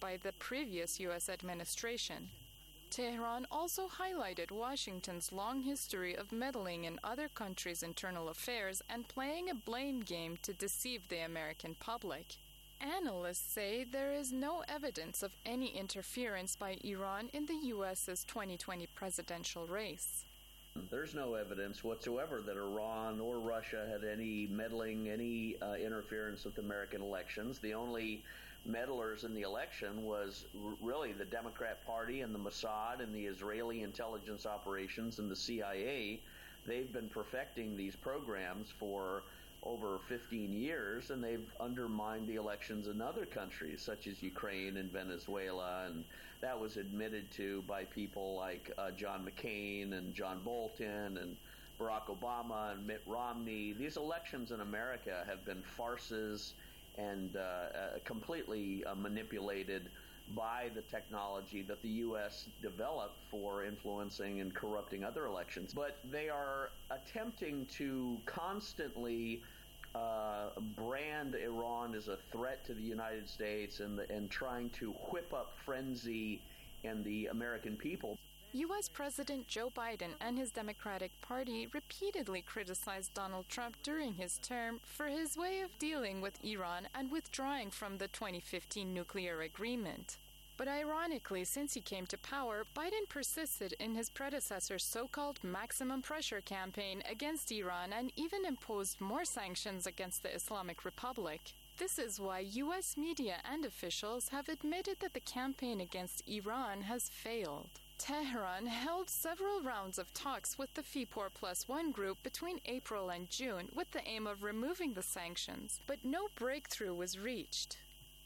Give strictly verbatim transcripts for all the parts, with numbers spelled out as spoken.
by the previous U S administration. Tehran also highlighted Washington's long history of meddling in other countries' internal affairs and playing a blame game to deceive the American public. Analysts say there is no evidence of any interference by Iran in the U S's twenty twenty presidential race. There's no evidence whatsoever that Iran or Russia had any meddling, any uh, interference with American elections. The only meddlers in the election was r- really the Democrat Party and the Mossad and the Israeli intelligence operations and the C I A. They've been perfecting these programs for over fifteen years, and they've undermined the elections in other countries, such as Ukraine and Venezuela, and that was admitted to by people like uh, John McCain and John Bolton and Barack Obama and Mitt Romney. These elections in America have been farces and uh, uh, completely uh, manipulated by the technology that the U S developed for influencing and corrupting other elections. But they are attempting to constantly uh, brand Iran as a threat to the United States and, the, and trying to whip up frenzy in the American people. U S President Joe Biden and his Democratic Party repeatedly criticized Donald Trump during his term for his way of dealing with Iran and withdrawing from the twenty fifteen nuclear agreement. But ironically, since he came to power, Biden persisted in his predecessor's so-called maximum pressure campaign against Iran and even imposed more sanctions against the Islamic Republic. This is why U S media and officials have admitted that the campaign against Iran has failed. Tehran held several rounds of talks with the F I P O R Plus One group between April and June with the aim of removing the sanctions, but no breakthrough was reached.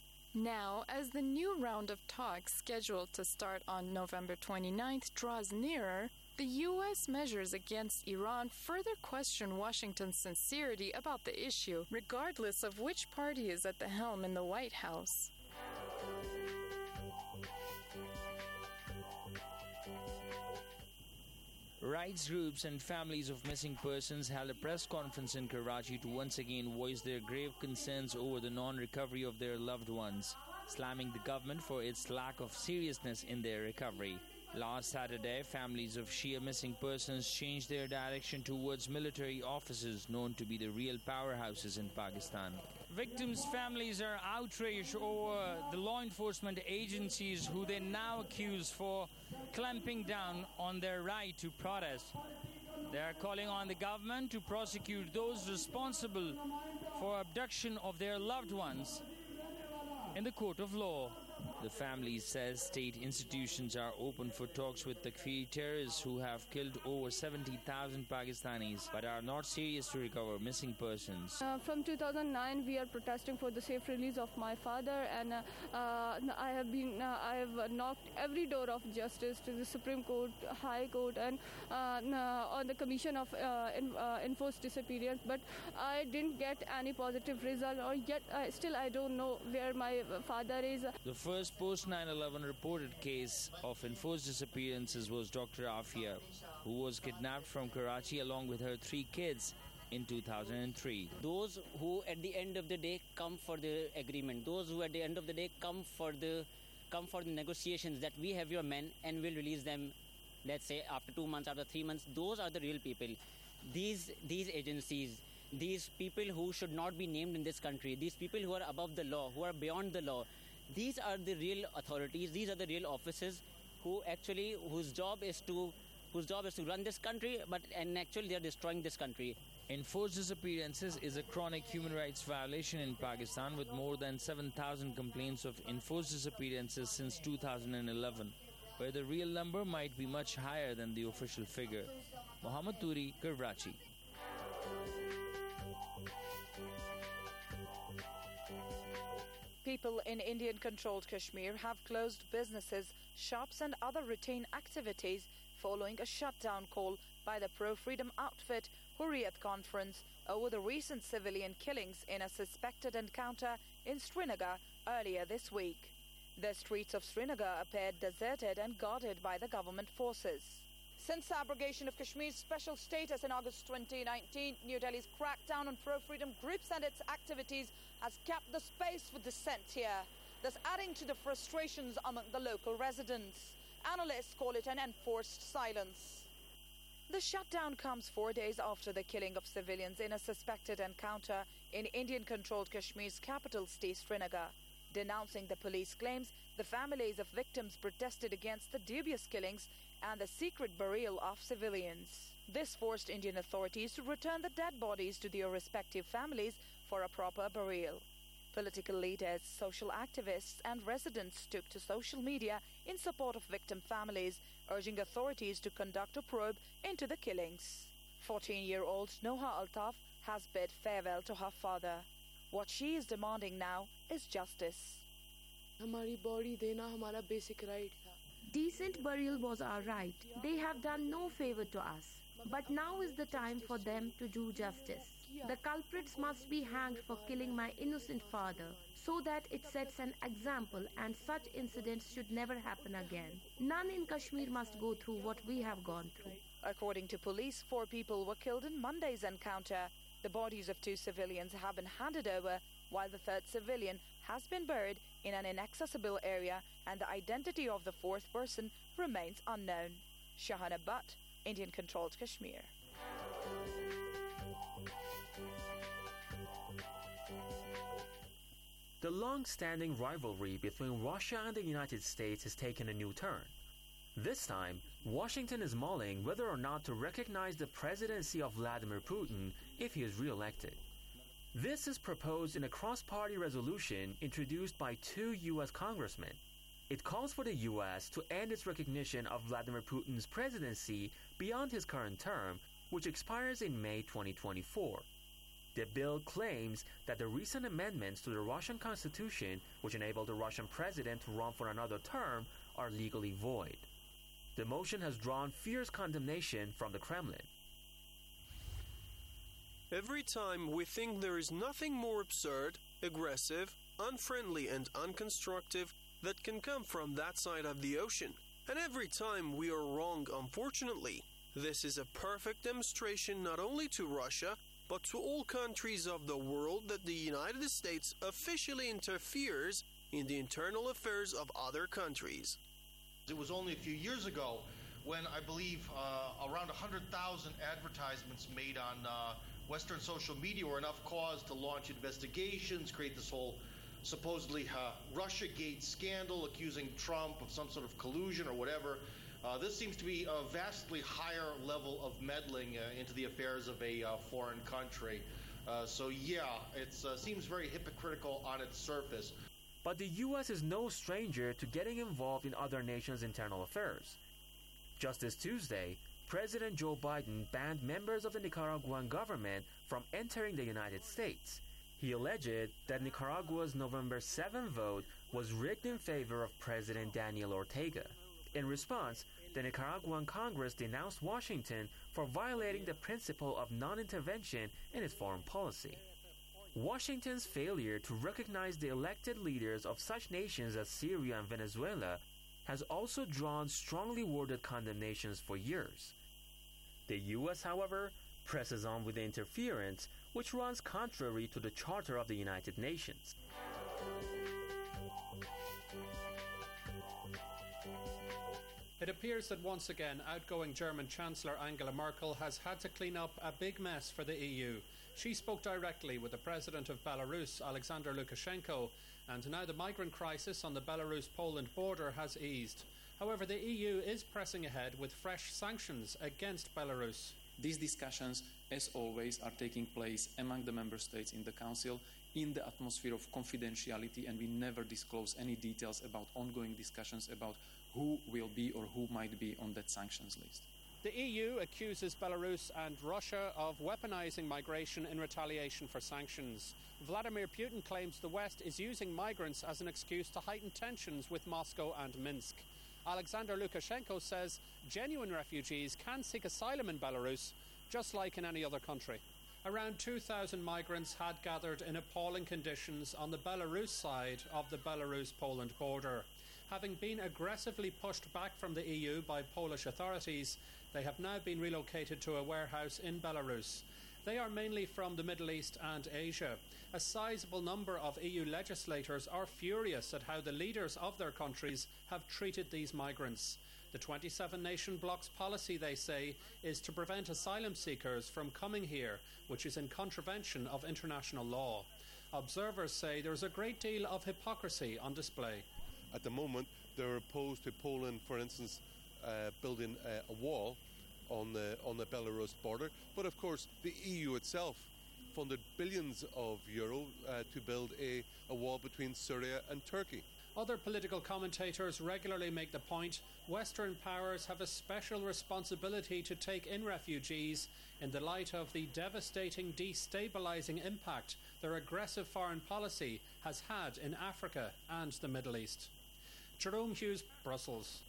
Now, as the new round of talks scheduled to start on November twenty-ninth draws nearer, the U S measures against Iran further question Washington's sincerity about the issue, regardless of which party is at the helm in the White House. Rights groups and families of missing persons held a press conference in Karachi to once again voice their grave concerns over the non-recovery of their loved ones, slamming the government for its lack of seriousness in their recovery. Last Saturday, families of Shia missing persons changed their direction towards military offices known to be the real powerhouses in Pakistan. Victims' families are outraged over the law enforcement agencies who they now accuse for clamping down on their right to protest. They are calling on the government to prosecute those responsible for abduction of their loved ones in the court of law. The family says state institutions are open for talks with Takfiri terrorists who have killed over seventy thousand Pakistanis but are not serious to recover missing persons. Uh, from two thousand nine, we are protesting for the safe release of my father, and uh, uh, I have been, uh, I have knocked every door of justice to the Supreme Court, High Court, and uh, on the Commission of uh, uh, Enforced Disappearance, but I didn't get any positive result, or yet uh, still I don't know where my father is. The first post nine eleven reported case of enforced disappearances was Doctor Afia, who was kidnapped from Karachi along with her three kids in two thousand three. Those who at the end of the day come for the agreement, those who at the end of the day come for the come for the negotiations that we have your men and will release them, let's say after two months, after three months, those are the real people. These these agencies, these people who should not be named in this country, these people who are above the law, who are beyond the law, these are the real authorities, these are the real officers who actually, whose job is to whose job is to run this country, but and actually they are destroying this country. Enforced disappearances is a chronic human rights violation in Pakistan with more than seven thousand complaints of enforced disappearances since two thousand eleven, where the real number might be much higher than the official figure. Mohammad Turi, Karachi. People in Indian-controlled Kashmir have closed businesses, shops and other routine activities following a shutdown call by the pro-freedom outfit Hurriyat Conference over the recent civilian killings in a suspected encounter in Srinagar earlier this week. The streets of Srinagar appeared deserted and guarded by the government forces. Since the abrogation of Kashmir's special status in August twenty nineteen, New Delhi's crackdown on pro-freedom groups and its activities has kept the space for dissent here. The thus adding to the frustrations among the local residents. Analysts call it an enforced silence. The shutdown comes four days after the killing of civilians in a suspected encounter in Indian-controlled Kashmir's capital state Srinagar. Denouncing the police claims, the families of victims protested against the dubious killings and the secret burial of civilians. This forced Indian authorities to return the dead bodies to their respective families for a proper burial. Political leaders, social activists and residents took to social media in support of victim families, urging authorities to conduct a probe into the killings. fourteen-year-old Noha Altaf has bid farewell to her father. What she is demanding now is justice. हमारी body देना हमारा basic right था. Decent burial was our right. They have done no favor to us. But now is the time for them to do justice. The culprits must be hanged for killing my innocent father, so that it sets an example and such incidents should never happen again. None in Kashmir must go through what we have gone through. According to police, four people were killed in Monday's encounter. The bodies of two civilians have been handed over, while the third civilian has been buried in an inaccessible area, and the identity of the fourth person remains unknown. Shahana Butt, Indian-controlled Kashmir. The long-standing rivalry between Russia and the United States has taken a new turn. This time, Washington is mulling whether or not to recognize the presidency of Vladimir Putin if he is re-elected. This is proposed in a cross-party resolution introduced by two U S congressmen. It calls for the U S to end its recognition of Vladimir Putin's presidency beyond his current term, which expires in May twenty twenty-four. The bill claims that the recent amendments to the Russian constitution, which enable the Russian president to run for another term, are legally void. The motion has drawn fierce condemnation from the Kremlin. Every time we think there is nothing more absurd, aggressive, unfriendly, and unconstructive that can come from that side of the ocean. And every time we are wrong, unfortunately. This is a perfect demonstration not only to Russia, but to all countries of the world that the United States officially interferes in the internal affairs of other countries. It was only a few years ago when I believe uh, around one hundred thousand advertisements made on uh, Western social media were enough cause to launch investigations, create this whole supposedly uh, Russiagate scandal accusing Trump of some sort of collusion or whatever. Uh, this seems to be a vastly higher level of meddling uh, into the affairs of a uh, foreign country. Uh, so yeah, it uh, seems very hypocritical on its surface. But the U S is no stranger to getting involved in other nations' internal affairs. Just this Tuesday, President Joe Biden banned members of the Nicaraguan government from entering the United States. He alleged that Nicaragua's November seventh vote was rigged in favor of President Daniel Ortega. In response, the Nicaraguan Congress denounced Washington for violating the principle of non-intervention in its foreign policy. Washington's failure to recognize the elected leaders of such nations as Syria and Venezuela has also drawn strongly worded condemnations for years. The U S, however, presses on with the interference, which runs contrary to the Charter of the United Nations. It appears that once again, outgoing German Chancellor Angela Merkel has had to clean up a big mess for the E U. She spoke directly with the President of Belarus, Alexander Lukashenko, and now the migrant crisis on the Belarus-Poland border has eased. However, the E U is pressing ahead with fresh sanctions against Belarus. These discussions, as always, are taking place among the member states in the Council in the atmosphere of confidentiality, and we never disclose any details about ongoing discussions about who will be or who might be on that sanctions list. The E U accuses Belarus and Russia of weaponizing migration in retaliation for sanctions. Vladimir Putin claims the West is using migrants as an excuse to heighten tensions with Moscow and Minsk. Alexander Lukashenko says genuine refugees can seek asylum in Belarus, just like in any other country. Around two thousand migrants had gathered in appalling conditions on the Belarus side of the Belarus-Poland border. Having been aggressively pushed back from the E U by Polish authorities, they have now been relocated to a warehouse in Belarus. They are mainly from the Middle East and Asia. A sizable number of E U legislators are furious at how the leaders of their countries have treated these migrants. The twenty-seven nation bloc's policy, they say, is to prevent asylum seekers from coming here, which is in contravention of international law. Observers say there is a great deal of hypocrisy on display. At the moment, they're opposed to Poland, for instance, uh, building a, a wall on the on the Belarus border. But of course, the E U itself funded billions of euro uh, to build a, a wall between Syria and Turkey. Other political commentators regularly make the point Western powers have a special responsibility to take in refugees in the light of the devastating, destabilising impact their aggressive foreign policy has had in Africa and the Middle East. Jerome Hughes, Brussels.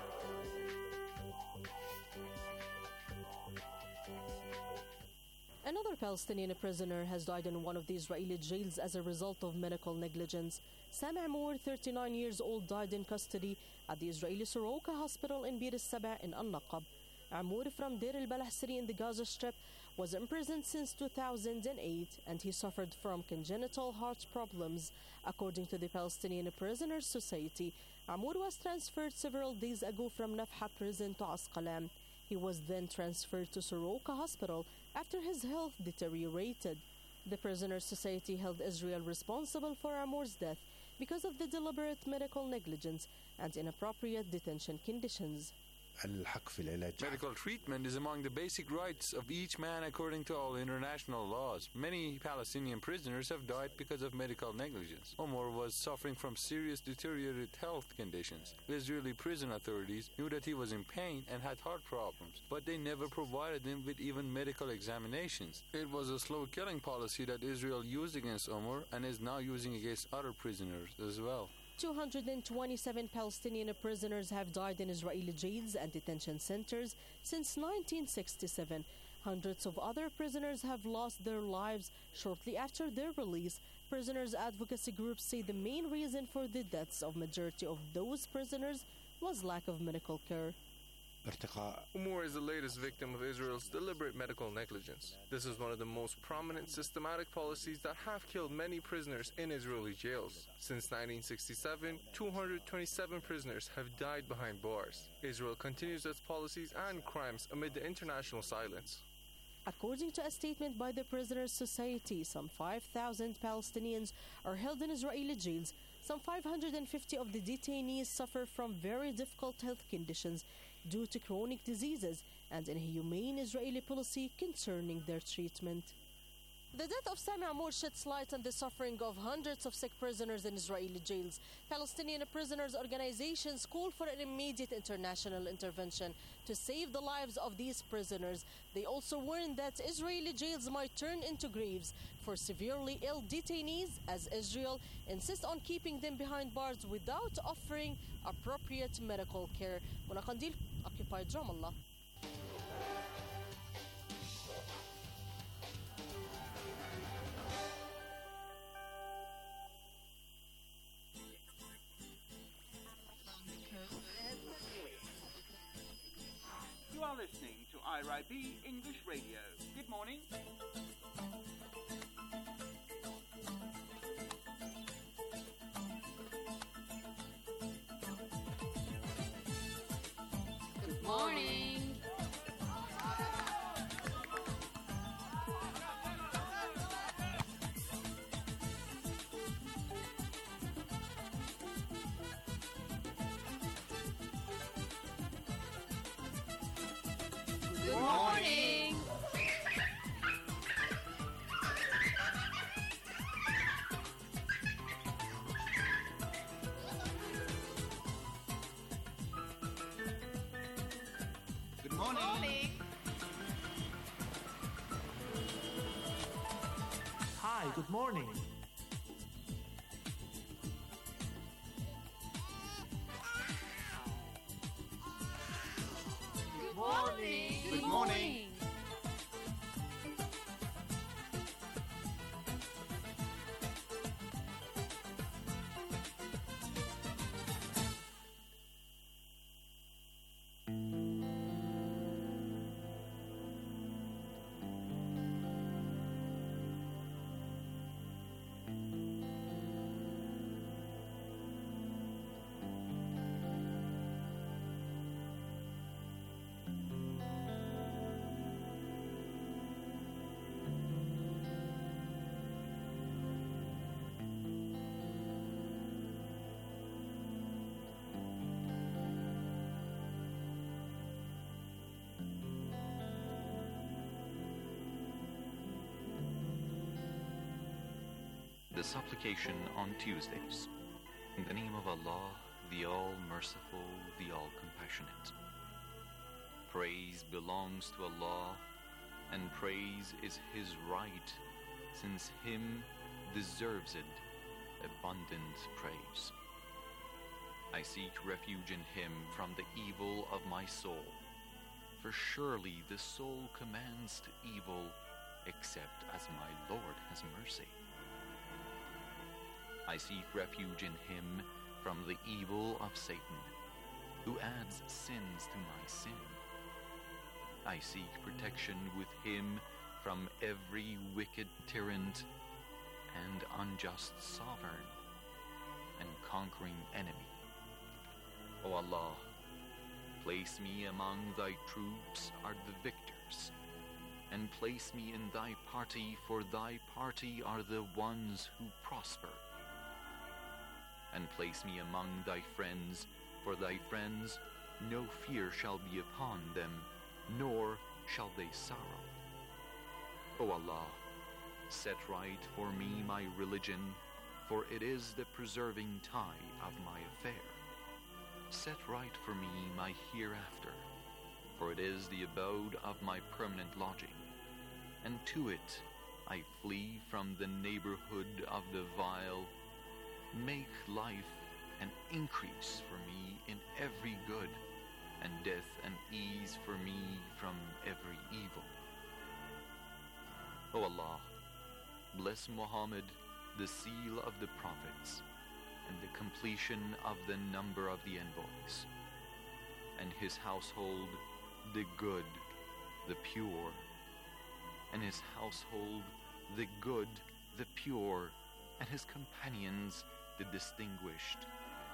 Another Palestinian prisoner has died in one of the Israeli jails as a result of medical negligence. Sami Amour, thirty-nine years old, died in custody at the Israeli Soroka Hospital in Bir al-Saba in Al-Naqab. Amour, from Deir al-Balah city in the Gaza Strip, was imprisoned since two thousand eight and he suffered from congenital heart problems. According to the Palestinian Prisoners Society, Amour was transferred several days ago from Nafha prison to Asqalam. He was then transferred to Soroka Hospital after his health deteriorated. The Prisoners Society held Israel responsible for Amour's death because of the deliberate medical negligence and inappropriate detention conditions. Medical treatment is among the basic rights of each man according to all international laws. Many Palestinian prisoners have died because of medical negligence. Omar was suffering from serious deteriorated health conditions. The Israeli prison authorities knew that he was in pain and had heart problems, but they never provided him with even medical examinations. It was a slow killing policy that Israel used against Omar and is now using against other prisoners as well. two hundred twenty-seven Palestinian prisoners have died in Israeli jails and detention centers since nineteen sixty-seven. Hundreds of other prisoners have lost their lives shortly after their release. Prisoners' advocacy groups say the main reason for the deaths of majority of those prisoners was lack of medical care. Umar is the latest victim of Israel's deliberate medical negligence. This is one of the most prominent systematic policies that have killed many prisoners in Israeli jails. Since nineteen sixty-seven, two hundred twenty-seven prisoners have died behind bars. Israel continues its policies and crimes amid the international silence. According to a statement by the Prisoners Society, some five thousand Palestinians are held in Israeli jails. Some five hundred fifty of the detainees suffer from very difficult health conditions due to chronic diseases and inhumane Israeli policy concerning their treatment. The death of Sami Amour sheds light on the suffering of hundreds of sick prisoners in Israeli jails. Palestinian prisoners' organizations call for an immediate international intervention to save the lives of these prisoners. They also warn that Israeli jails might turn into graves for severely ill detainees, as Israel insists on keeping them behind bars without offering appropriate medical care. Mona Kandil, Occupied Ramallah. You are listening to I R I B English Radio. Good morning. Good morning. Good morning. Good morning. Hi, good morning. Good morning. Good morning. supplication on Tuesdays. In the name of Allah, the All-Merciful, the All-Compassionate. Praise belongs to Allah, and praise is His right, since Him deserves it, abundant praise. I seek refuge in Him from the evil of my soul, for surely the soul commands to evil, except as my Lord has mercy. I seek refuge in Him from the evil of Satan, who adds sins to my sin. I seek protection with Him from every wicked tyrant and unjust sovereign and conquering enemy. O Allah, place me among Thy troops are the victors, and place me in Thy party, for Thy party are the ones who prosper. And place me among Thy friends, for Thy friends no fear shall be upon them, nor shall they sorrow. O Allah, set right for me my religion, for it is the preserving tie of my affair. Set right for me my hereafter, for it is the abode of my permanent lodging, and to it I flee from the neighborhood of the vile. Make life an increase for me in every good, and death an ease for me from every evil. O Allah, bless Muhammad, the seal of the prophets, and the completion of the number of the envoys, and his household, the good, the pure, and his household, the good, the pure, and his companions, the distinguished.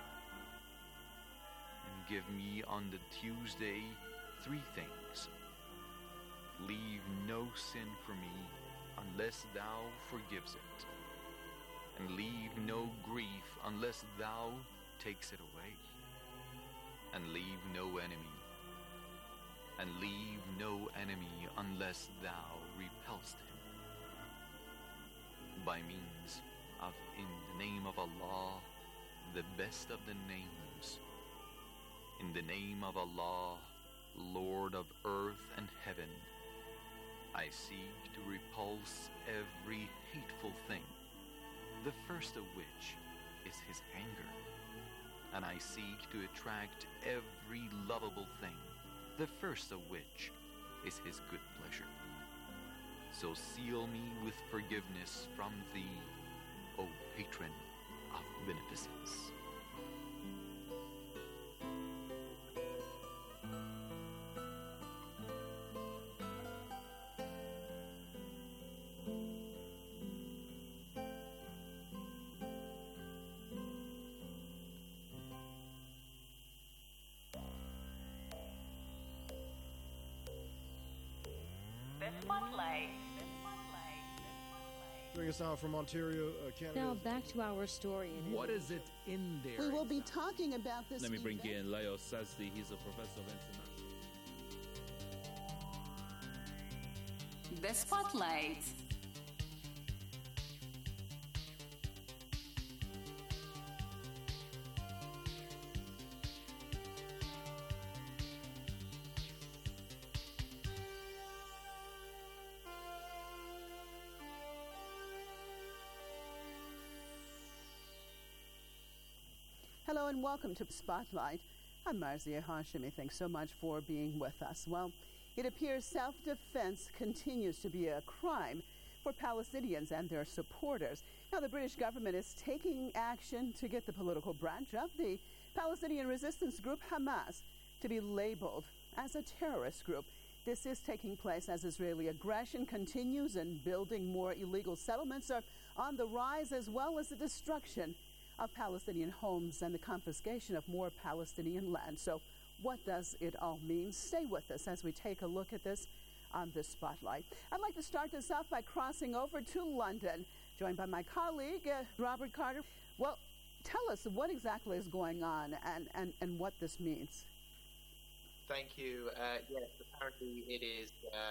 And give me on the Tuesday three things. Leave no sin for me unless thou forgives it, and leave no grief unless thou takes it away, and leave no enemy, and leave no enemy unless thou repelst him. By means of in the name of Allah, the best of the names, in the name of Allah, Lord of earth and heaven, I seek to repulse every hateful thing, the first of which is his anger, and I seek to attract every lovable thing, the first of which is his good pleasure. So seal me with forgiveness from thee, O patron of beneficence. Bring us out from Ontario, uh, Canada. Now back to our story. In what is it in there? We will be talking about this. Let me bring in Leo Sazdi. He's a professor of international. The Spotlight. Hello and welcome to Spotlight. I'm Marzia Hashimi. Thanks so much for being with us. Well, it appears self-defense continues to be a crime for Palestinians and their supporters. Now, the British government is taking action to get the political branch of the Palestinian resistance group Hamas to be labeled as a terrorist group. This is taking place as Israeli aggression continues and building more illegal settlements are on the rise, as well as the destruction of Palestinian homes and the confiscation of more Palestinian land. So what does it all mean? Stay with us as we take a look at this on the Spotlight. I'd like to start this off by crossing over to London, joined by my colleague, uh, Robert Carter. Well, tell us what exactly is going on and, and, and what this means. Thank you. Uh, yes, apparently it is uh,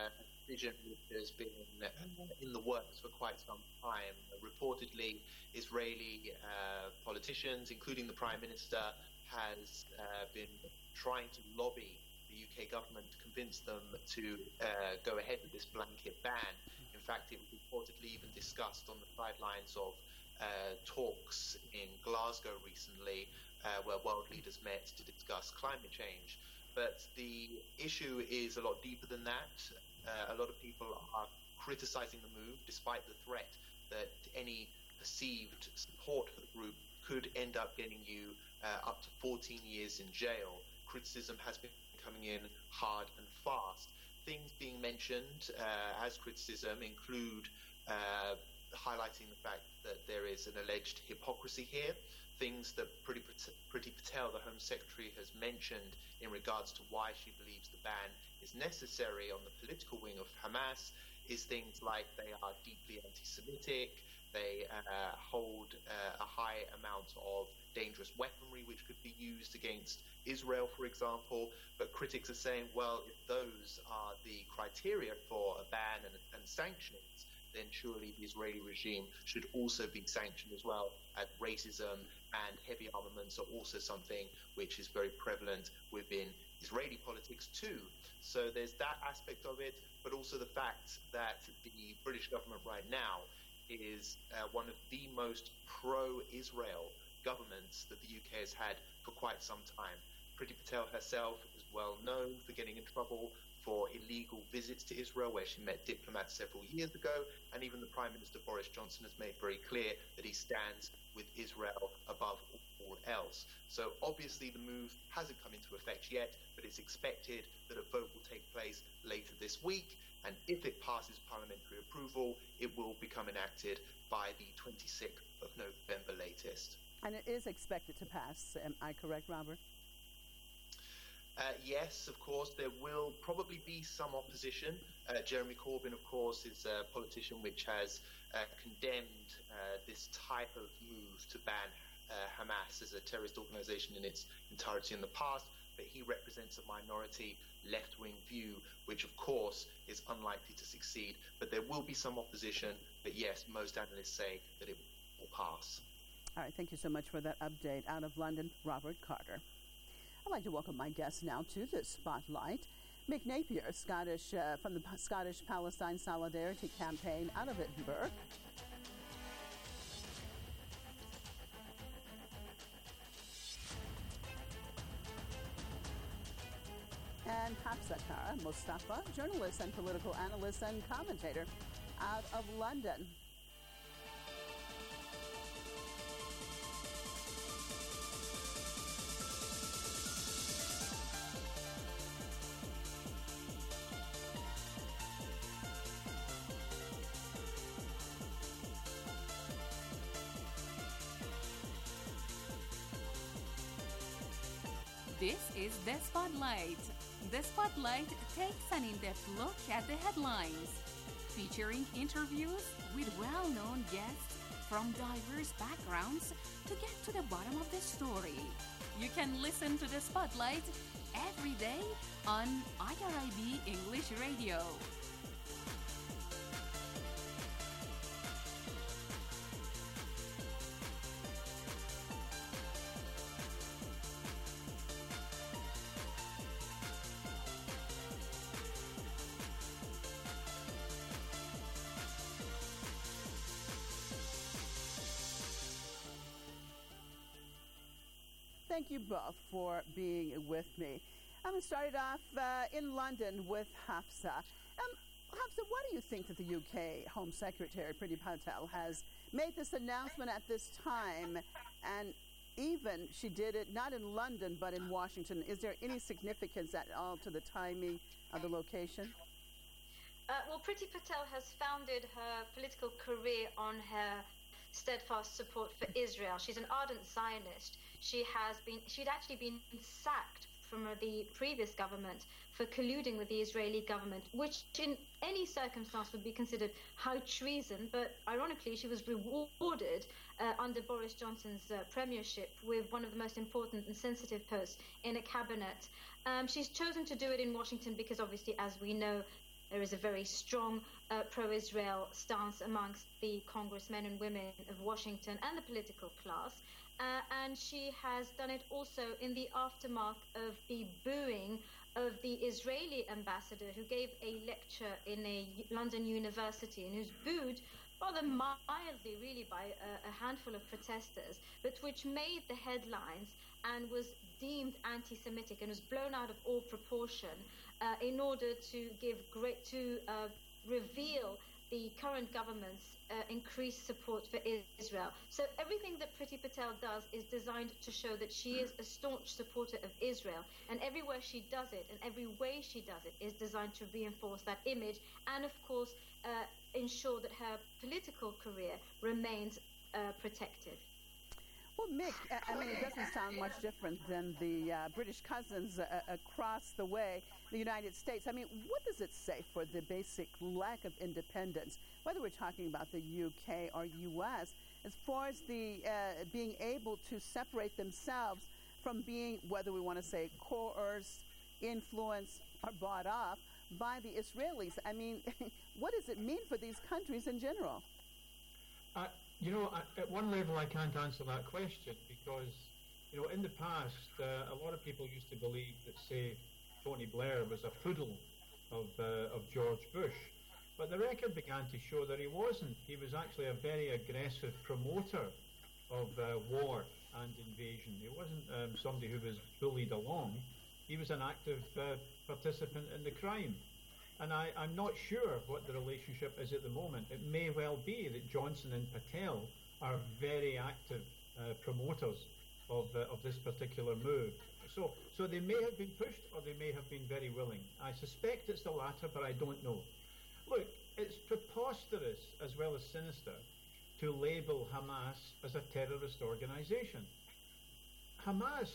decision which has been uh, in the works for quite some time. Reportedly, Israeli uh, politicians, including the Prime Minister, has uh, been trying to lobby the U K government to convince them to uh, go ahead with this blanket ban. In fact, it was reportedly even discussed on the sidelines of uh, talks in Glasgow recently, uh, where world leaders met to discuss climate change. But the issue is a lot deeper than that. Uh, a lot of people are criticizing the move, despite the threat that any perceived support for the group could end up getting you uh, up to fourteen years in jail. Criticism has been coming in hard and fast. Things being mentioned uh, as criticism include uh, highlighting the fact that there is an alleged hypocrisy here. Things that Priti Patel, the Home Secretary, has mentioned in regards to why she believes the ban is necessary on the political wing of Hamas is things like they are deeply anti-Semitic, they uh, hold uh, a high amount of dangerous weaponry which could be used against Israel, for example. But critics are saying, well, if those are the criteria for a ban and, and sanctions, then surely the Israeli regime should also be sanctioned as well, as racism and heavy armaments are also something which is very prevalent within Israeli politics too. So there's that aspect of it, but also the fact that the British government right now is uh, one of the most pro-Israel governments that the U K has had for quite some time. Priti Patel herself is well known for getting in trouble for illegal visits to Israel, where she met diplomats several years ago, and even the Prime Minister Boris Johnson has made very clear that he stands with Israel above all else. So obviously the move hasn't come into effect yet, but it's expected that a vote will take place later this week, and if it passes parliamentary approval, it will become enacted by the twenty-sixth of November latest. And it is expected to pass, am I correct, Robert? Uh, yes, of course, there will probably be some opposition. Uh, Jeremy Corbyn, of course, is a politician which has uh, condemned uh, this type of move to ban uh, Hamas as a terrorist organization in its entirety in the past, but he represents a minority left-wing view, which, of course, is unlikely to succeed. But there will be some opposition, but yes, most analysts say that it will pass. All right, thank you so much for that update. Out of London, Robert Carter. I'd like to welcome my guest now to the spotlight. Mick Napier, Scottish uh, from the P- Scottish Palestine Solidarity Campaign out of Edinburgh. And Hafsa Kara Mustafa, journalist and political analyst and commentator out of London. This is The Spotlight. The Spotlight takes an in-depth look at the headlines, featuring interviews with well-known guests from diverse backgrounds to get to the bottom of the story. You can listen to The Spotlight every day on I R I B English Radio. Thank you both for being with me. I'm going to start it off uh, in London with Hafsa. Um, Hafsa, why do you think that the U K Home Secretary, Priti Patel, has made this announcement at this time? And even she did it not in London, but in Washington. Is there any significance at all to the timing of the location? Uh, well, Priti Patel has founded her political career on her steadfast support for Israel. She's an ardent Zionist. She has been, she'd actually been sacked from the previous government for colluding with the Israeli government, which in any circumstance would be considered high treason. But ironically, she was rewarded uh, under Boris Johnson's uh, premiership with one of the most important and sensitive posts in a cabinet. Um, she's chosen to do it in Washington because obviously, as we know, There is a very strong uh, pro-Israel stance amongst the congressmen and women of Washington and the political class. Uh, and she has done it also in the aftermath of the booing of the Israeli ambassador, who gave a lecture in a London university and who's booed rather mildly, really, by a, a handful of protesters, but which made the headlines and was deemed anti-Semitic and was blown out of all proportion uh, in order to give great to uh, reveal the current government's uh, increased support for Israel. So everything that Priti Patel does is designed to show that she is a staunch supporter of Israel, and everywhere she does it and every way she does it is designed to reinforce that image and, of course, uh, ensure that her political career remains uh, protected. Well, Mick, I mean, it doesn't sound much different than the uh, British cousins uh, across the way, the United States. I mean, what does it say for the basic lack of independence, whether we're talking about the U K or U S, as far as the uh, being able to separate themselves from being, whether we want to say coerced, influenced, or bought off by the Israelis? I mean, what does it mean for these countries in general? Uh, you know, at one level I can't answer that question because, you know, in the past, uh, a lot of people used to believe that, say, Tony Blair was a poodle of, uh, of George Bush. But the record began to show that he wasn't. He was actually a very aggressive promoter of uh, war and invasion. He wasn't um, somebody who was bullied along. He was an active uh, participant in the crime. And I, I'm not sure what the relationship is at the moment. It may well be that Johnson and Patel are very active uh, promoters of, uh, of this particular move. So, so they may have been pushed or they may have been very willing. I suspect it's the latter, but I don't know. Look, it's preposterous as well as sinister to label Hamas as a terrorist organization. Hamas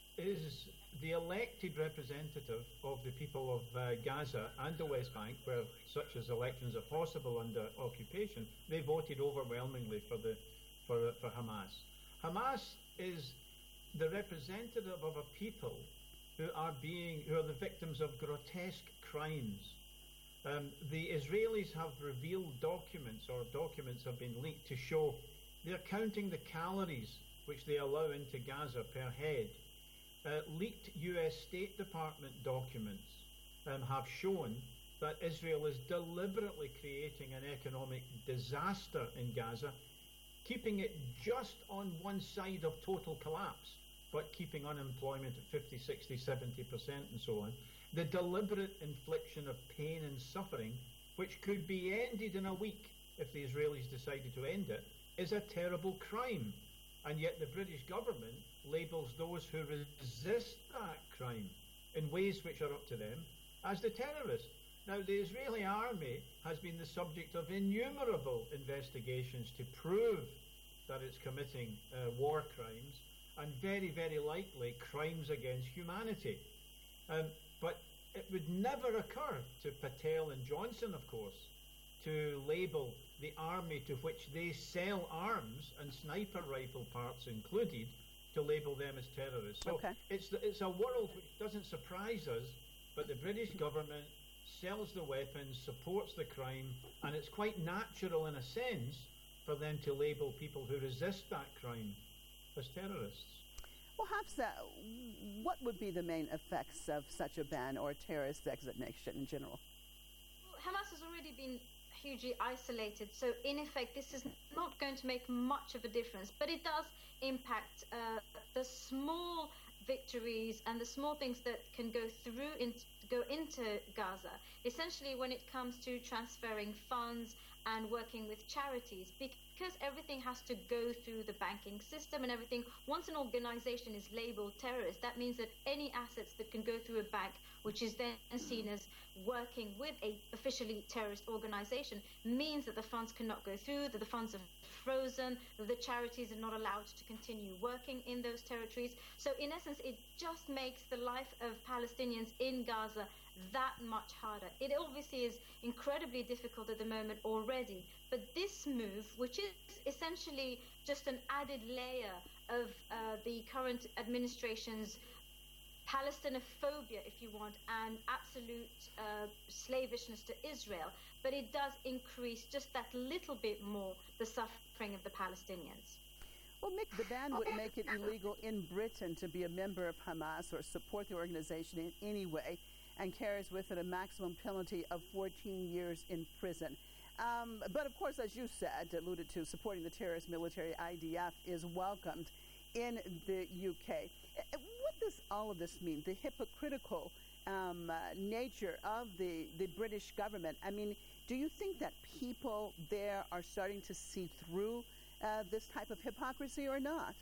is the elected representative of the people of uh, Gaza and the West Bank, where such as elections are possible under occupation. They voted overwhelmingly for the for for Hamas. Hamas is the representative of a people who are being who are the victims of grotesque crimes. Um, the Israelis have revealed documents, or documents have been leaked to show they're counting the calories which they allow into Gaza per head. Uh, leaked U S State Department documents um, have shown that Israel is deliberately creating an economic disaster in Gaza, keeping it just on one side of total collapse, but keeping unemployment at fifty, sixty, seventy percent and so on. The deliberate infliction of pain and suffering, which could be ended in a week if the Israelis decided to end it, is a terrible crime. And yet the British government labels those who resist that crime in ways which are up to them as the terrorists. Now, the Israeli army has been the subject of innumerable investigations to prove that it's committing uh, war crimes and very, very likely crimes against humanity. Um, but it would never occur to Patel and Johnson, of course, to label the army to which they sell arms and sniper rifle parts included, to label them as terrorists. So okay. it's the, it's a world which doesn't surprise us, but the British government sells the weapons, supports the crime, and it's quite natural in a sense for them to label people who resist that crime as terrorists. Well, Hafsa, what would be the main effects of such a ban or terrorist designation in general? Well, Hamas has already been hugely isolated, so in effect this is not going to make much of a difference, but it does impact uh, the small victories and the small things that can go through in, go into Gaza, essentially when it comes to transferring funds and working with charities, because everything has to go through the banking system and everything. Once an organization is labeled terrorist, that means that any assets that can go through a bank, which is then seen as working with a officially terrorist organization, means that the funds cannot go through, that the funds are frozen, that the charities are not allowed to continue working in those territories. So in essence, it just makes the life of Palestinians in Gaza that much harder. It obviously is incredibly difficult at the moment already, but this move, which is essentially just an added layer of uh, the current administration's Palestinophobia, if you want, and absolute uh, slavishness to Israel, but it does increase just that little bit more the suffering of the Palestinians. Well, Mick, the ban would make it illegal in Britain to be a member of Hamas or support the organization in any way, and carries with it a maximum penalty of fourteen years in prison. Um, but of course, as you said, alluded to, supporting the terrorist military I D F is welcomed in the U K. What does all of this mean? The hypocritical um, uh, nature of the, the British government. I mean, do you think that people there are starting to see through uh, this type of hypocrisy or not?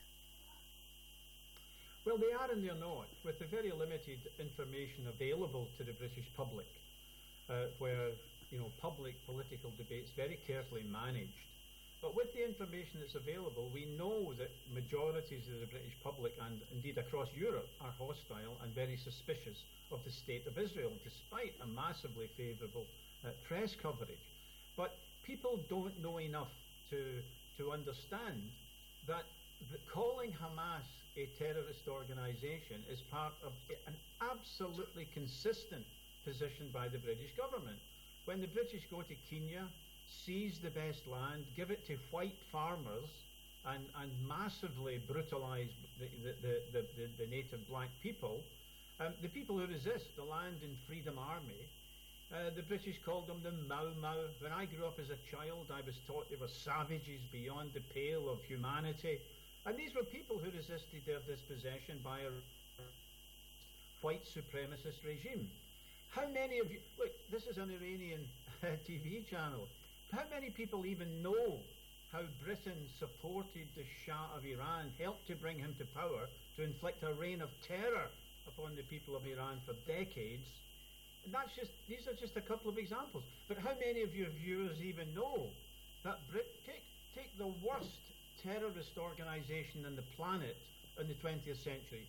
Well, they are and they're not, with the very limited information available to the British public, uh, where, you know, public political debate's very carefully managed. But with the information that's available, we know that majorities of the British public, and indeed across Europe, are hostile and very suspicious of the state of Israel, despite a massively favourable uh, press coverage. But people don't know enough to, to understand that the, calling Hamas a terrorist organisation is part of an absolutely consistent position by the British government. When the British go to Kenya, seize the best land, give it to white farmers, and, and massively brutalise the, the, the, the, the native black people, um, the people who resist, the Land and Freedom Army, uh, the British called them the Mau Mau. When I grew up as a child, I was taught they were savages beyond the pale of humanity. And these were people who resisted their dispossession by a white supremacist regime. How many of you, look, this is an Iranian uh, T V channel. How many people even know how Britain supported the Shah of Iran, helped to bring him to power, to inflict a reign of terror upon the people of Iran for decades? And that's just, these are just a couple of examples. But how many of your viewers even know that Brit, take, take the worst terrorist organisation on the planet in the twentieth century.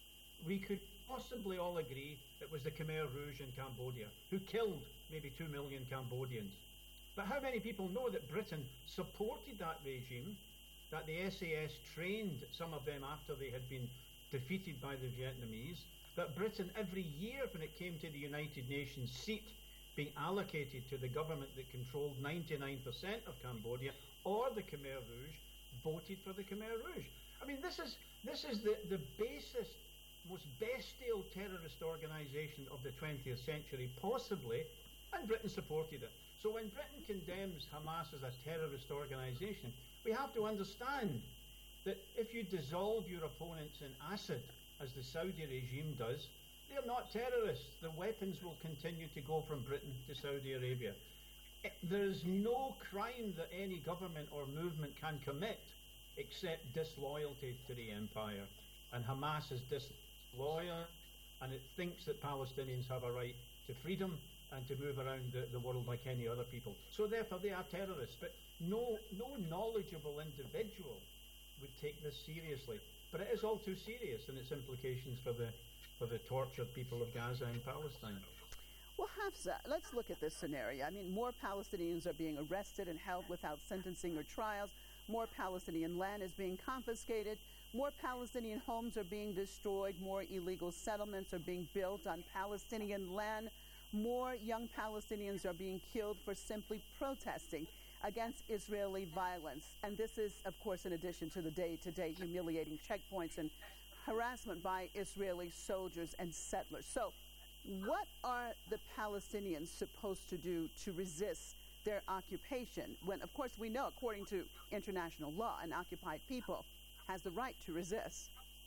We could possibly all agree it was the Khmer Rouge in Cambodia, who killed maybe two million Cambodians. But how many people know that Britain supported that regime, that the S A S trained some of them after they had been defeated by the Vietnamese, that Britain every year when it came to the United Nations seat being allocated to the government that controlled ninety-nine percent of Cambodia, or the Khmer Rouge, voted for the Khmer Rouge. I mean, this is this is the, the basest, most bestial terrorist organisation of the twentieth century, possibly, and Britain supported it. So when Britain condemns Hamas as a terrorist organisation, we have to understand that if you dissolve your opponents in acid, as the Saudi regime does, they're not terrorists. The weapons will continue to go from Britain to Saudi Arabia. There is no crime that any government or movement can commit except disloyalty to the empire. And Hamas is disloyal, and it thinks that Palestinians have a right to freedom and to move around the, the world like any other people. So therefore they are terrorists. But no, no knowledgeable individual would take this seriously. But it is all too serious in its implications for the, for the tortured people of Gaza and Palestine. Well, Hafsa, let's look at this scenario. I mean, more Palestinians are being arrested and held without sentencing or trials. More Palestinian land is being confiscated. More Palestinian homes are being destroyed. More illegal settlements are being built on Palestinian land. More young Palestinians are being killed for simply protesting against Israeli violence. And this is, of course, in addition to the day-to-day humiliating checkpoints and harassment by Israeli soldiers and settlers. So what are the Palestinians supposed to do to resist their occupation when, of course, we know, according to international law, an occupied people has the right to resist?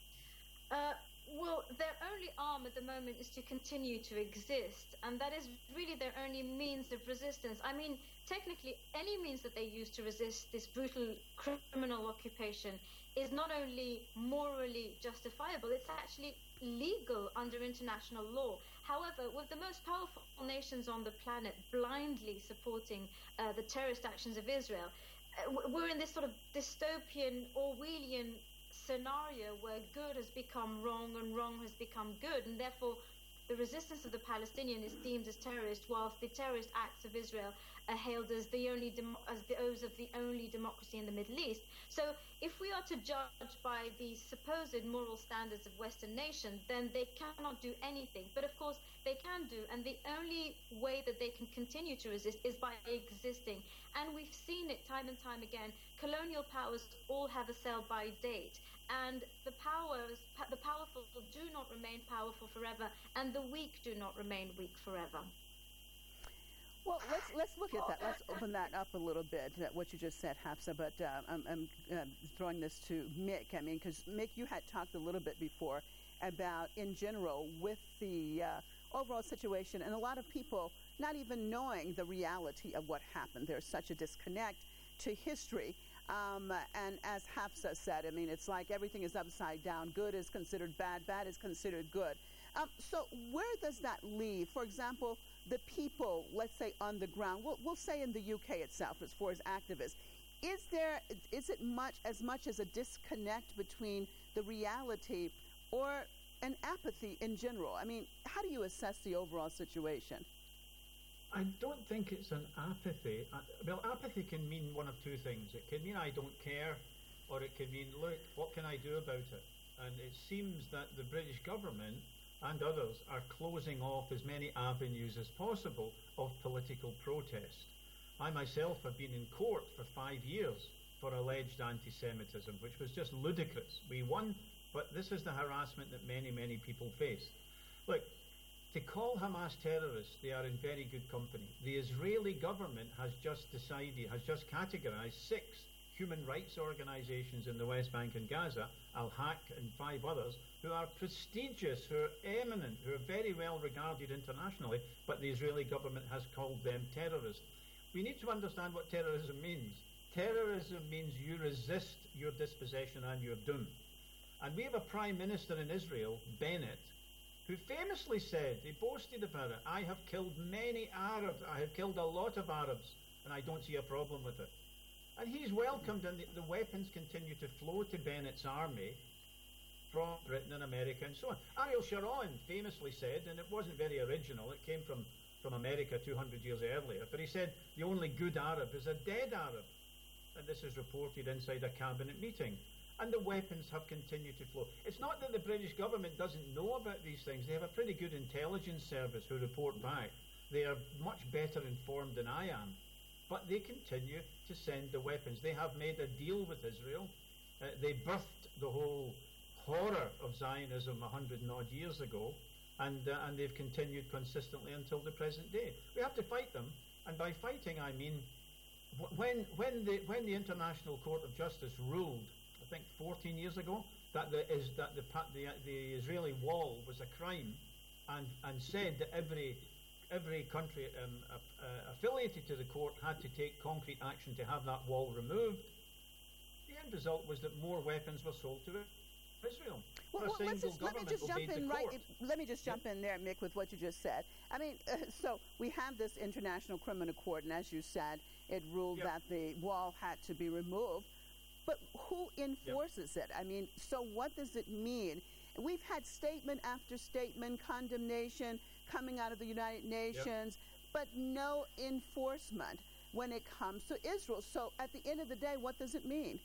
Uh, well, their only arm at the moment is to continue to exist, and that is really their only means of resistance. I mean, technically, any means that they use to resist this brutal criminal occupation is not only morally justifiable, it's actually legal under international law. However, with the most powerful nations on the planet blindly supporting uh, the terrorist actions of Israel, uh, we're in this sort of dystopian, Orwellian scenario where good has become wrong and wrong has become good, and therefore the resistance of the Palestinian is deemed as terrorist, whilst the terrorist acts of Israel are hailed as the only demo- as those of the only democracy in the Middle East. So if we are to judge by the supposed moral standards of Western nations, then they cannot do anything. But of course, they can do, and the only way that they can continue to resist is by existing. And we've seen it time and time again. Colonial powers all have a sell-by date, and the powers, the powerful do not remain powerful forever, and the weak do not remain weak forever. Well, let's let's look at that. Let's open that up a little bit. Uh, what you just said, Hafsa. But uh, I'm, I'm uh, throwing this to Mick. I mean, because Mick, you had talked a little bit before about, in general, with the uh, overall situation, and a lot of people not even knowing the reality of what happened. There's such a disconnect to history. Um, and as Hafsa said, I mean, it's like everything is upside down. Good is considered bad. Bad is considered good. Um, so where does that leave, for example, the people, let's say, on the ground? We'll, we'll say in the U K itself, as far as activists. Is there, is it much as much as a disconnect between the reality or an apathy in general? I mean, how do you assess the overall situation? I don't think it's an apathy. Uh, well, apathy can mean one of two things. It can mean I don't care, or it can mean, look, what can I do about it? And it seems that the British government and others are closing off as many avenues as possible of political protest. I myself have been in court for five years for alleged anti-Semitism, which was just ludicrous. We won, but this is the harassment that many, many people face. Look, to call Hamas terrorists, they are in very good company. The Israeli government has just decided, has just categorized six human rights organizations in the West Bank and Gaza, Al-Haq and five others, who are prestigious, who are eminent, who are very well regarded internationally, but the Israeli government has called them terrorists. We need to understand what terrorism means. Terrorism means you resist your dispossession and your doom. And we have a prime minister in Israel, Bennett, who famously said, he boasted about it, I have killed many Arabs, I have killed a lot of Arabs, and I don't see a problem with it. And he's welcomed, and the, the weapons continue to flow to Bennett's army from Britain and America and so on. Ariel Sharon famously said, and it wasn't very original, it came from, from America two hundred years earlier, but he said the only good Arab is a dead Arab. And this is reported inside a cabinet meeting. And the weapons have continued to flow. It's not that the British government doesn't know about these things. They have a pretty good intelligence service who report back. They are much better informed than I am. But they continue to send the weapons. They have made a deal with Israel. Uh, they birthed the whole horror of Zionism a hundred and odd years ago, and uh, and they've continued consistently until the present day. We have to fight them, and by fighting I mean wh- when when the when the International Court of Justice ruled, I think fourteen years ago, that the is that the the the Israeli wall was a crime, and and said that every every country um, uh, affiliated to the court had to take concrete action to have that wall removed. The end result was that more weapons were sold to Israel. Well, well let's just, let me just jump in right. Let me just jump yeah. in there, Mick, with what you just said. I mean, uh, so we have this International Criminal Court, and as you said, it ruled yeah. that the wall had to be removed. But who enforces yeah. it? I mean, so what does it mean? We've had statement after statement, condemnation coming out of the United Nations, yep. but no enforcement when it comes to Israel. So at the end of the day, what does it mean?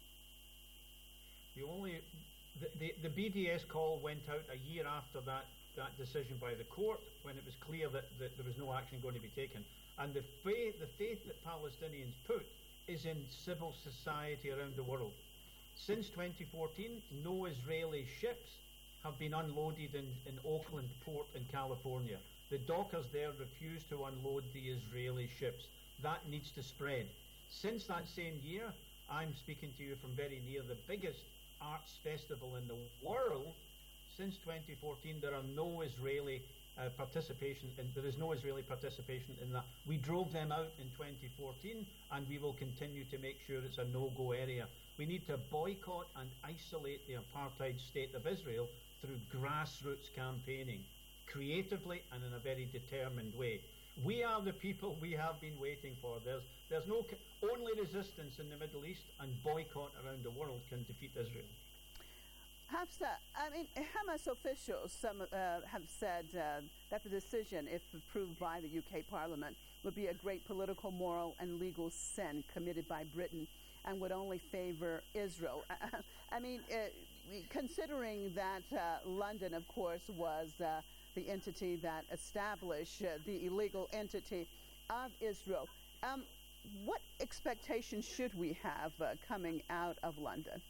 The only the, the, the B D S call went out a year after that, that decision by the court, when it was clear that, that there was no action going to be taken. And the faith, the faith that Palestinians put is in civil society around the world. Since twenty fourteen, no Israeli ships have been unloaded in, in Oakland Port in California. The dockers there refuse to unload the Israeli ships. That needs to spread. Since that same year, I'm speaking to you from very near the biggest arts festival in the world. Since twenty fourteen, there are no Israeli uh, participation, in, there is no Israeli participation in that. We drove them out in twenty fourteen, and we will continue to make sure it's a no-go area. We need to boycott and isolate the apartheid state of Israel through grassroots campaigning, creatively and in a very determined way. We are the people we have been waiting for. There's there's no only resistance in the Middle East, and boycott around the world can defeat Israel. Hafsa, I mean, Hamas officials some uh, have said uh, that the decision, if approved by the U K Parliament, would be a great political, moral, and legal sin committed by Britain and would only favor Israel. I mean, uh, considering that uh, London, of course, was uh, the entity that established uh, the illegal entity of Israel, um, what expectations should we have uh, coming out of London?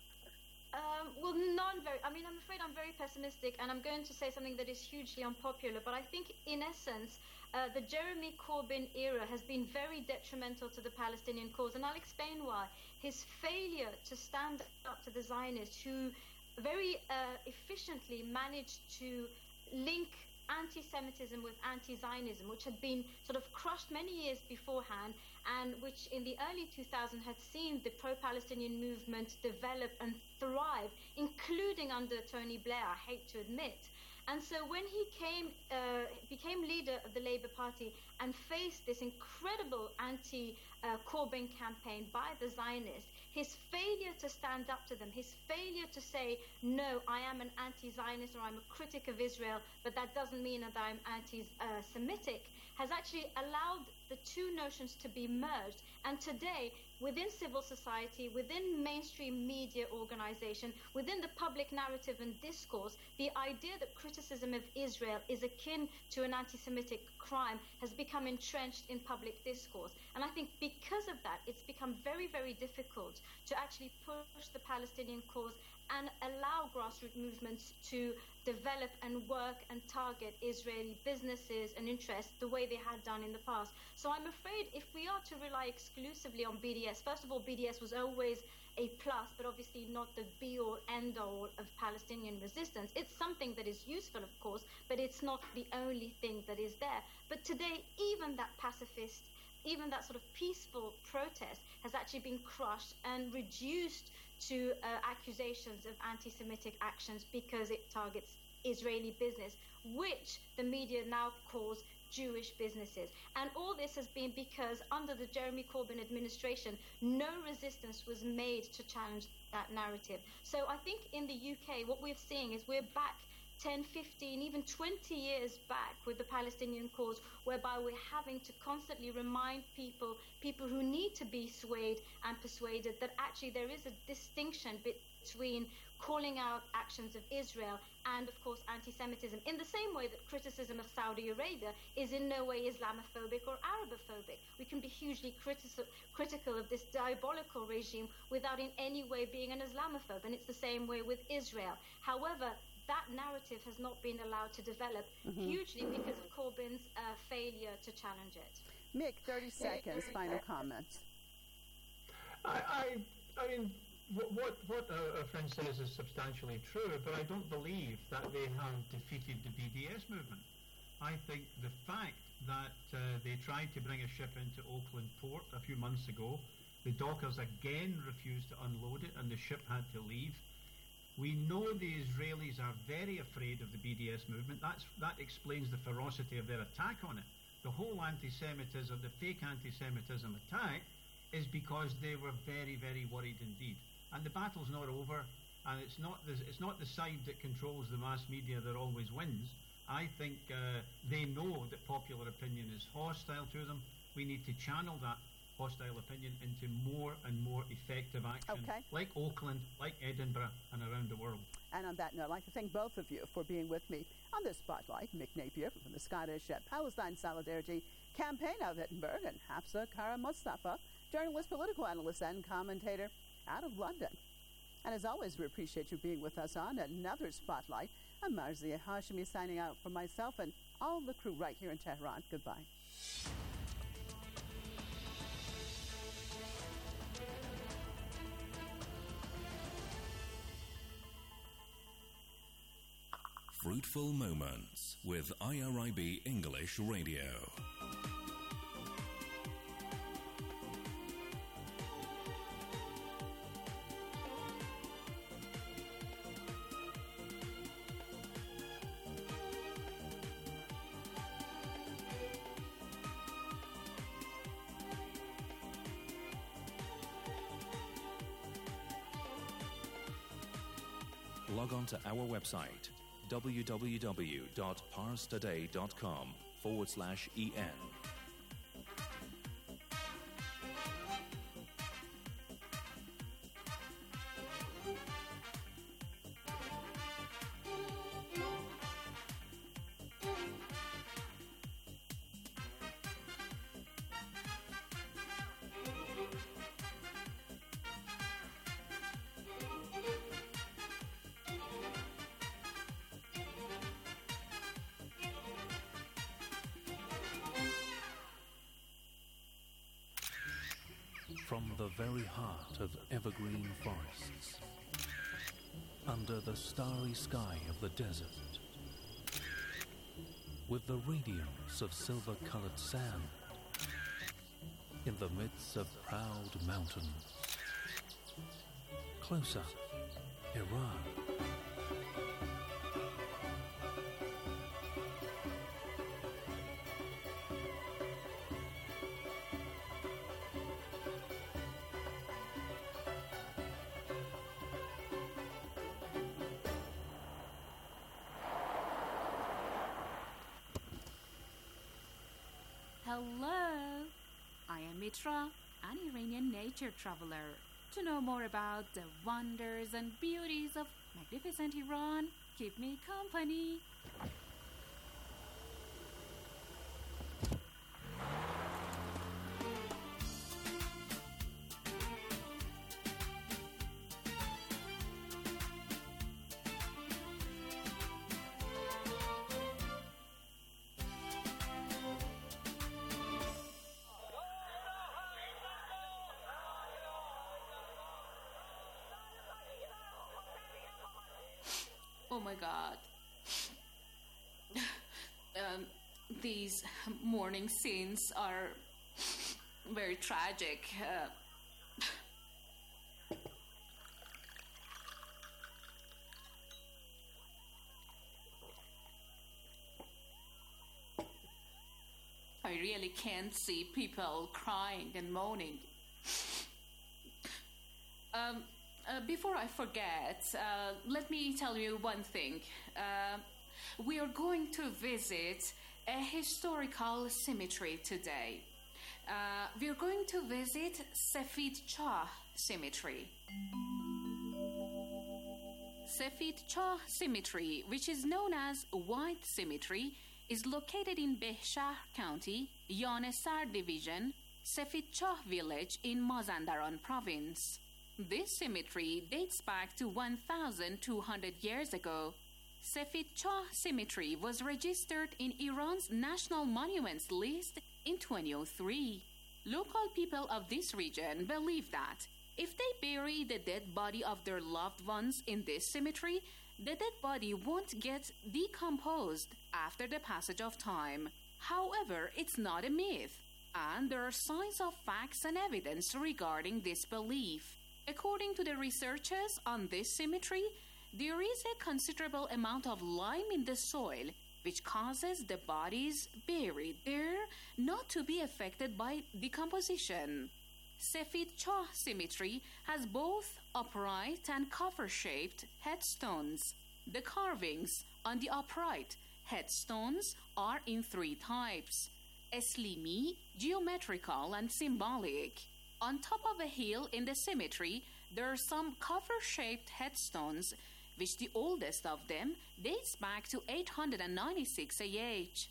Um, well, none very. I mean, I'm afraid I'm very pessimistic, and I'm going to say something that is hugely unpopular. But I think, in essence, uh, the Jeremy Corbyn era has been very detrimental to the Palestinian cause, and I'll explain why. His failure to stand up to the Zionists, who very uh, efficiently managed to link anti-Semitism with anti-Zionism, which had been sort of crushed many years beforehand, and which in the early two thousands had seen the pro-Palestinian movement develop and thrive, including under Tony Blair, I hate to admit. And so when he came, uh, became leader of the Labour Party and faced this incredible anti-Corbyn campaign by the Zionists, his failure to stand up to them, his failure to say, no, I am an anti-Zionist or I'm a critic of Israel, but that doesn't mean that I'm anti-Semitic, has actually allowed the two notions to be merged. And today, within civil society, within mainstream media organization, within the public narrative and discourse, the idea that criticism of Israel is akin to an anti-Semitic crime has become entrenched in public discourse. And I think because of that, it's become very, very difficult to actually push the Palestinian cause and allow grassroots movements to develop and work and target Israeli businesses and interests the way they had done in the past. So I'm afraid if we are to rely exclusively on B D S, first of all, B D S was always a plus, but obviously not the be-all, end-all of Palestinian resistance. It's something that is useful, of course, but it's not the only thing that is there. But today, even that pacifist, even that sort of peaceful protest has actually been crushed and reduced to uh, accusations of anti-Semitic actions because it targets Israeli business, which the media now calls Jewish businesses. And all this has been because under the Jeremy Corbyn administration, no resistance was made to challenge that narrative. So I think in the U K, what we're seeing is we're back ten, fifteen, even twenty years back with the Palestinian cause, whereby we're having to constantly remind people, people who need to be swayed and persuaded, that actually there is a distinction between calling out actions of Israel and, of course, anti-Semitism, in the same way that criticism of Saudi Arabia is in no way Islamophobic or Arabophobic. We can be hugely critical, critical of this diabolical regime without in any way being an Islamophobe, and it's the same way with Israel. However, that narrative has not been allowed to develop, mm-hmm. hugely because of Corbyn's uh, failure to challenge it. Mick, thirty seconds, final comments. I, I, I mean, what what our friend says is substantially true, but I don't believe that they have defeated the B D S movement. I think the fact that uh, they tried to bring a ship into Auckland port a few months ago, the dockers again refused to unload it and the ship had to leave. We know the Israelis are very afraid of the B D S movement. That's, that explains the ferocity of their attack on it. The whole anti-Semitism, the fake anti-Semitism attack is because they were very, very worried indeed. And the battle's not over, and it's not the, it's not the side that controls the mass media that always wins. I think uh, they know that popular opinion is hostile to them. We need to channel that hostile opinion into more and more effective action, okay. like Auckland, like Edinburgh, and around the world. And on that note, I'd like to thank both of you for being with me on this spotlight. Mick Napier from the Scottish Palestine Solidarity Campaign out of Edinburgh, and Hafsa Kara Mustafa, journalist, political analyst, and commentator out of London. And as always, we appreciate you being with us on another Spotlight. I'm Marzia Hashimi signing out for myself and all the crew right here in Tehran. Goodbye. Fruitful Moments with I R I B English Radio. log on to our website www.parstoday.com forward slash en. From the very heart of evergreen forests, under the starry sky of the desert, with the radiance of silver-colored sand, in the midst of proud mountains, close up, Iran. Hello, I am Mitra, an Iranian nature traveler. To know more about the wonders and beauties of magnificent Iran, keep me company. Oh my God. um, these morning scenes are very tragic. Uh, I really can't see people crying and moaning. Um, Uh, before I forget, uh, let me tell you one thing. Uh, we are going to visit a historical cemetery today. Uh, we are going to visit Sefid Chah Cemetery. Sefid Chah Cemetery, which is known as White Cemetery, is located in Behshahr County, Yanesar Division, Sefid Chah village in Mazandaran province. This cemetery dates back to one thousand two hundred years ago. Sefid Chah Cemetery was registered in Iran's National Monuments list in twenty oh three. Local people of this region believe that if they bury the dead body of their loved ones in this cemetery, the dead body won't get decomposed after the passage of time. However, it's not a myth, and there are signs of facts and evidence regarding this belief. According to the researchers on this cemetery, there is a considerable amount of lime in the soil, which causes the bodies buried there not to be affected by decomposition. Sefid Chah Cemetery has both upright and coffer-shaped headstones. The carvings on the upright headstones are in three types: Eslimi, geometrical, and symbolic. On top of a hill in the cemetery, there are some coffer-shaped headstones, which the oldest of them dates back to eight hundred ninety-six A H.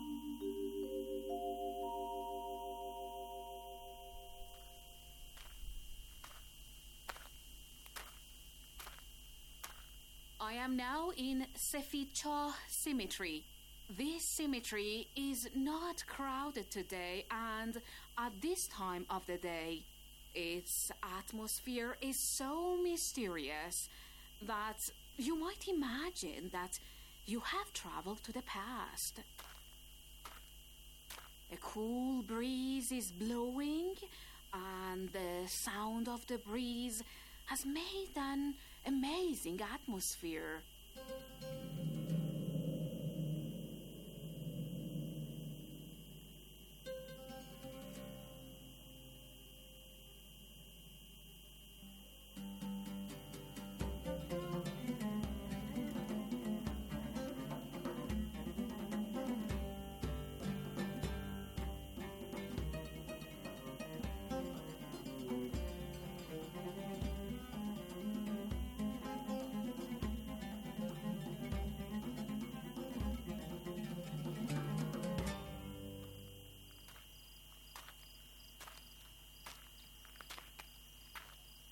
I am now in Sefid Chah Cemetery. This cemetery is not crowded today, and at this time of the day, its atmosphere is so mysterious that you might imagine that you have traveled to the past. A cool breeze is blowing, and the sound of the breeze has made an amazing atmosphere.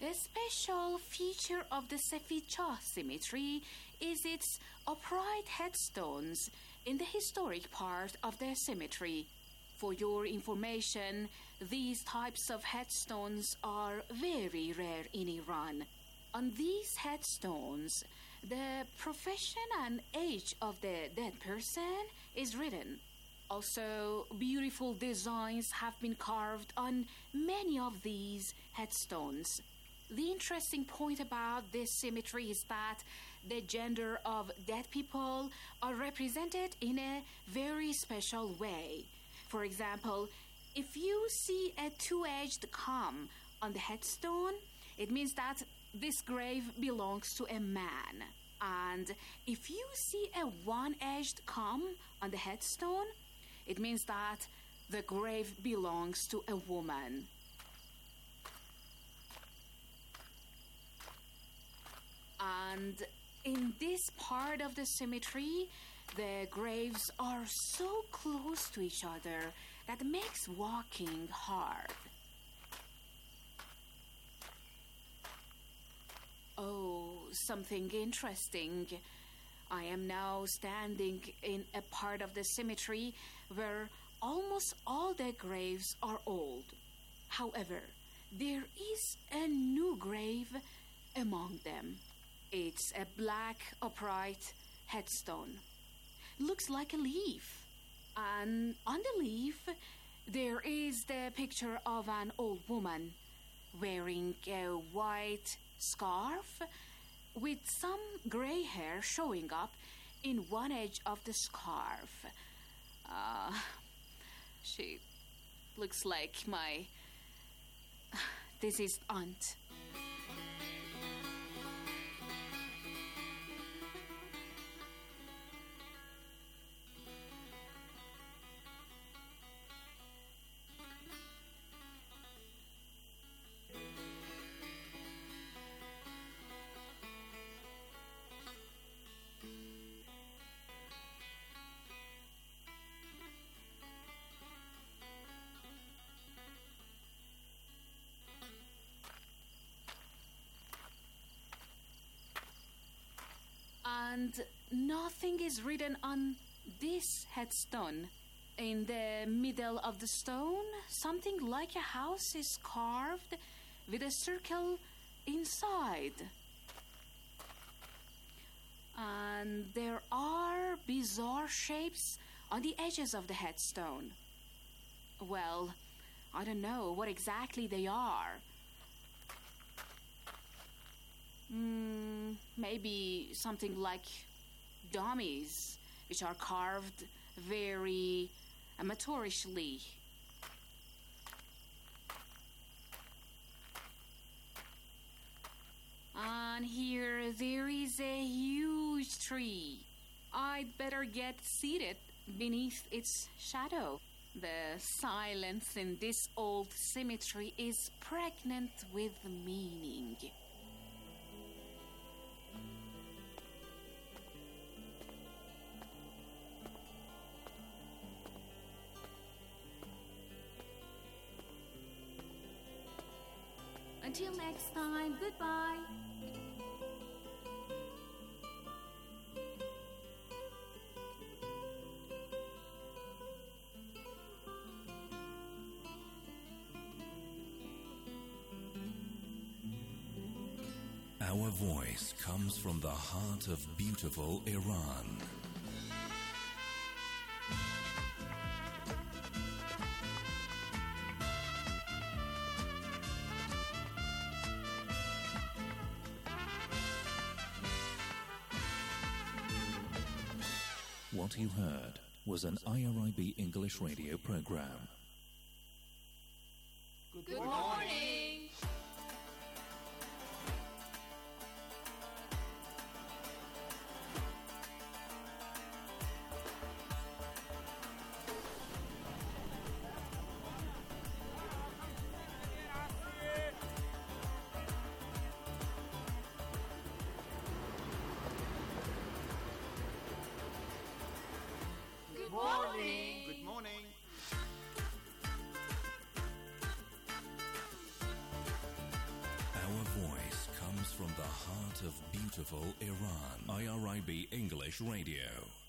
The special feature of the Seficha cemetery is its upright headstones in the historic part of the cemetery. For your information, these types of headstones are very rare in Iran. On these headstones, the profession and age of the dead person is written. Also, beautiful designs have been carved on many of these headstones. The interesting point about this cemetery is that the gender of dead people are represented in a very special way. For example, if you see a two-edged comb on the headstone, it means that this grave belongs to a man. And if you see a one-edged comb on the headstone, it means that the grave belongs to a woman. And in this part of the cemetery, the graves are so close to each other that it makes walking hard. Oh, something interesting. I am now standing in a part of the cemetery where almost all the graves are old. However, there is a new grave among them. It's a black, upright headstone. Looks like a leaf. And on the leaf, there is the picture of an old woman wearing a white scarf with some gray hair showing up in one edge of the scarf. Uh, she looks like my deceased aunt. And nothing is written on this headstone. In the middle of the stone, something like a house is carved with a circle inside. And there are bizarre shapes on the edges of the headstone. Well, I don't know what exactly they are. Mm, maybe something like dummies, which are carved very amateurishly. And here there is a huge tree. I'd better get seated beneath its shadow. The silence in this old cemetery is pregnant with meaning. Until next time, goodbye. Our voice comes from the heart of beautiful Iran. What you heard was an I R I B English radio program. Good morning. Good morning. Good morning. Our heart of beautiful Iran. I R I B English Radio.